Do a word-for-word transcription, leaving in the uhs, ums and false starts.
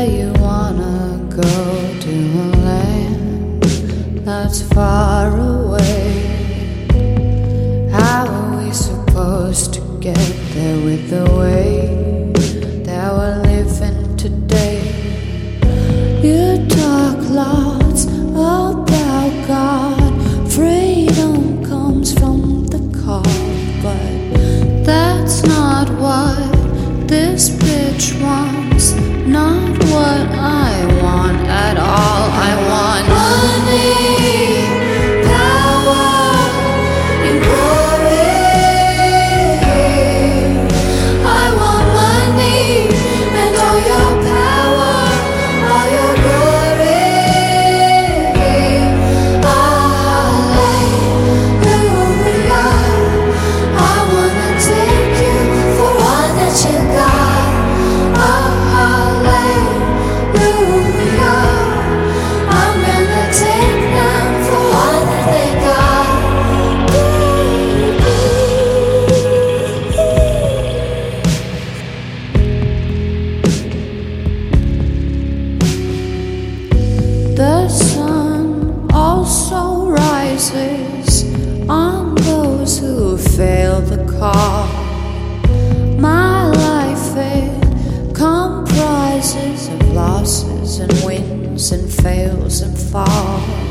Say you wanna go to a land that's far away. How are we supposed to get there with the way that we're living today? You talk lots about God, freedom comes from the call, but that's not what this bitch wants, not what I want at all. I want money, power, and glory. I want money and all your power, all your glory. Hallelujah. I wanna take you for all that you got. Oh, hallelujah. I'm gonna take them for all that they got. The sun also rises on those who fail the call. My life, it comprises of losses and wins and fails and falls.